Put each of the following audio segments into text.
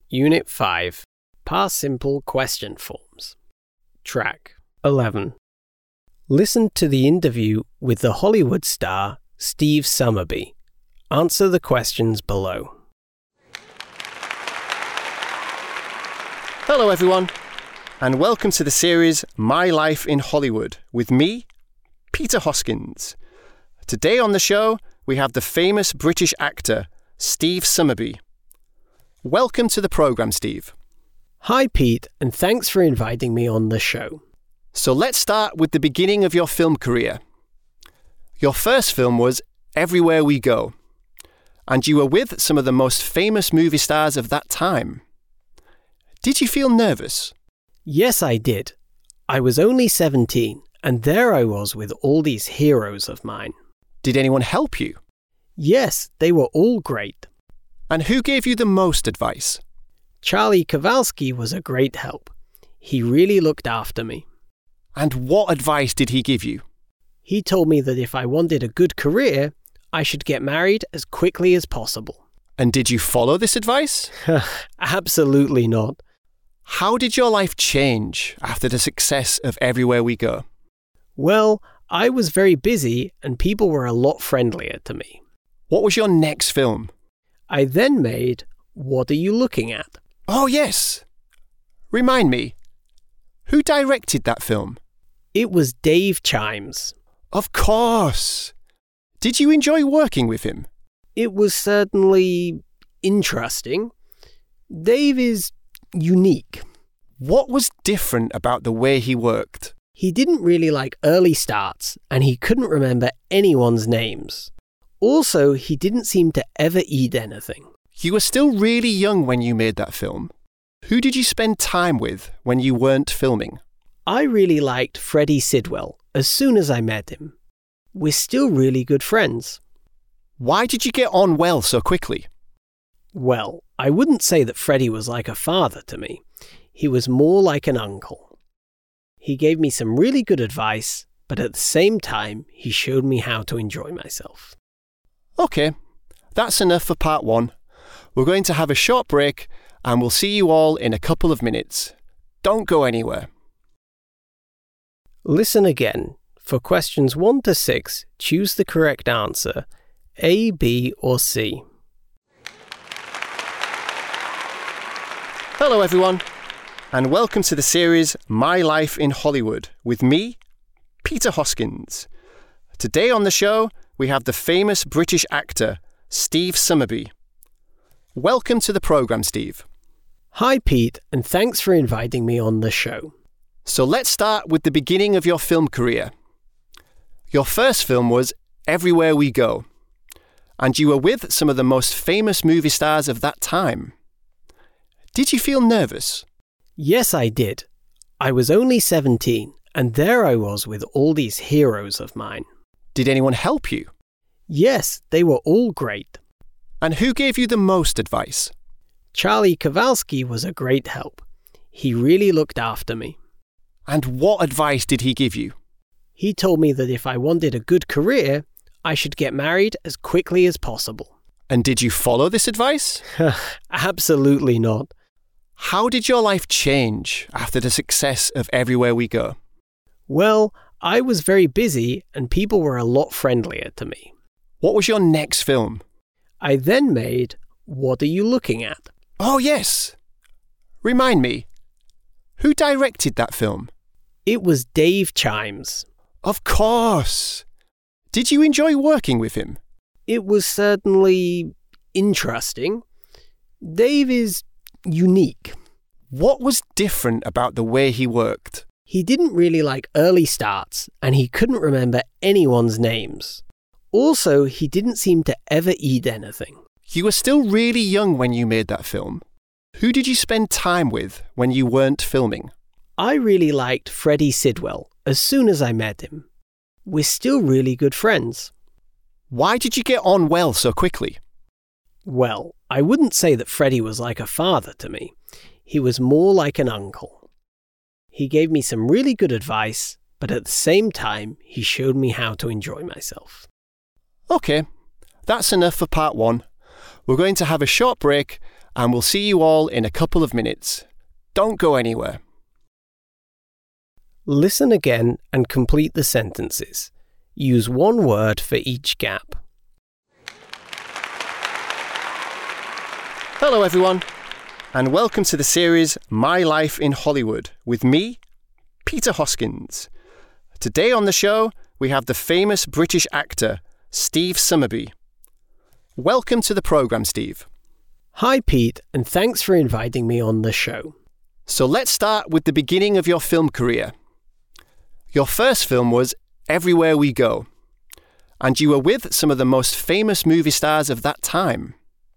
Unit 5, Past Simple Question Forms. Track 11. Listen to the interview with the Hollywood star Steve Summerbee. Answer the questions below. Hello everyone, and welcome to the series My Life in Hollywood with me, Peter Hoskins. Today on the show, we have the famous British actor, Steve Summerbee. Welcome to the programme, Steve. Hi Pete, and thanks for inviting me on the show. So let's start with the beginning of your film career. Your first film was Everywhere We Go, and you were with some of the most famous movie stars of that time. Did you feel nervous? Yes, I did. I was only 17, and there I was with all these heroes of mine. Did anyone help you? Yes, they were all great. And who gave you the most advice? Charlie Kowalski was a great help. He really looked after me. And what advice did he give you? He told me that if I wanted a good career, I should get married as quickly as possible. And did you follow this advice? Absolutely not. How did your life change after the success of Everywhere We Go? Well, I was very busy and people were a lot friendlier to me. What was your next film? I then made What Are You Looking At? Oh yes! Remind me, who directed that film? It was Dave Chimes. Of course! Did you enjoy working with him? It was certainly interesting. Dave is unique. What was different about the way he worked? He didn't really like early starts, and he couldn't remember anyone's names. Also, he didn't seem to ever eat anything. You were still really young when you made that film. Who did you spend time with when you weren't filming? I really liked Freddie Sidwell as soon as I met him. We're still really good friends. Why did you get on well so quickly? Well, I wouldn't say that Freddie was like a father to me. He was more like an uncle. He gave me some really good advice, but at the same time, he showed me how to enjoy myself. Okay, that's enough for part 1. We're going to have a short break and we'll see you all in a couple of minutes. Don't go anywhere. Listen again. For questions 1 to 6, choose the correct answer, A, B, or C. Hello everyone, and welcome to the series My Life in Hollywood with me, Peter Hoskins. Today on the show, we have the famous British actor, Steve Summerbee. Welcome to the programme, Steve. Hi Pete, and thanks for inviting me on the show. So let's start with the beginning of your film career. Your first film was Everywhere We Go, and you were with some of the most famous movie stars of that time. Did you feel nervous? Yes, I did. I was only 17, and there I was with all these heroes of mine. Did anyone help you? Yes, they were all great. And who gave you the most advice? Charlie Kowalski was a great help. He really looked after me. And what advice did he give you? He told me that if I wanted a good career, I should get married as quickly as possible. And did you follow this advice? Absolutely not. How did your life change after the success of Everywhere We Go? Well, I was very busy and people were a lot friendlier to me. What was your next film? I then made What Are You Looking At? Oh yes! Remind me, who directed that film? It was Dave Chimes. Of course! Did you enjoy working with him? It was certainly interesting. Dave is unique. What was different about the way he worked? He didn't really like early starts, and he couldn't remember anyone's names. Also, he didn't seem to ever eat anything. You were still really young when you made that film. Who did you spend time with when you weren't filming? I really liked Freddie Sidwell as soon as I met him. We're still really good friends. Why did you get on well so quickly? Well, I wouldn't say that Freddie was like a father to me. He was more like an uncle. He gave me some really good advice, but at the same time, he showed me how to enjoy myself. Okay, that's enough for part 1. We're going to have a short break and we'll see you all in a couple of minutes. Don't go anywhere. Listen again and complete the sentences. Use one word for each gap. Hello everyone, and welcome to the series My Life in Hollywood with me, Peter Hoskins. Today on the show, we have the famous British actor, Steve Summerbee. Welcome to the programme, Steve. Hi Pete, and thanks for inviting me on the show. So let's start with the beginning of your film career. Your first film was Everywhere We Go, and you were with some of the most famous movie stars of that time.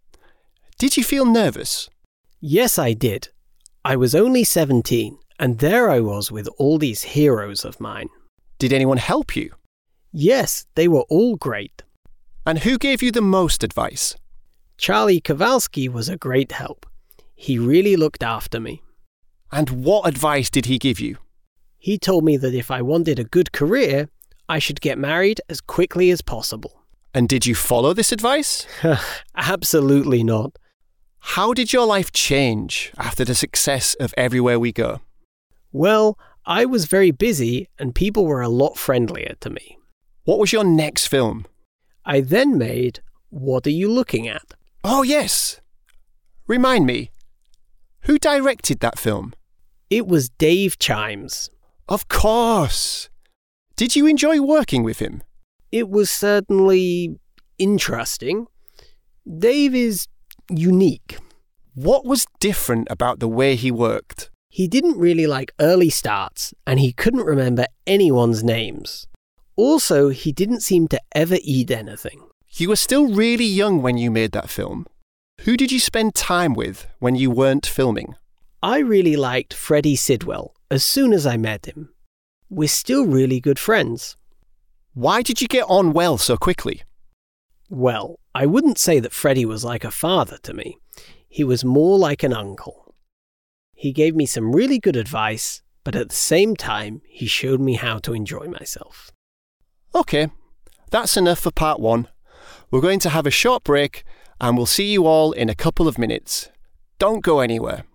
Did you feel nervous? Yes, I did. I was only 17, and there I was with all these heroes of mine. Did anyone help you? Yes, they were all great. And who gave you the most advice? Charlie Kowalski was a great help. He really looked after me. And what advice did he give you? He told me that if I wanted a good career, I should get married as quickly as possible. And did you follow this advice? Absolutely not. How did your life change after the success of Everywhere We Go? Well, I was very busy and people were a lot friendlier to me. What was your next film? I then made What Are You Looking At? Oh, yes. Remind me, who directed that film? It was Dave Chimes. Of course. Did you enjoy working with him? It was certainly interesting. Dave is unique. What was different about the way he worked? He didn't really like early starts, and he couldn't remember anyone's names. Also, he didn't seem to ever eat anything. You were still really young when you made that film. Who did you spend time with when you weren't filming? I really liked Freddie Sidwell as soon as I met him. We're still really good friends. Why did you get on well so quickly? Well, I wouldn't say that Freddie was like a father to me. He was more like an uncle. He gave me some really good advice, but at the same time, he showed me how to enjoy myself. Okay, that's enough for part one. We're going to have a short break and we'll see you all in a couple of minutes. Don't go anywhere.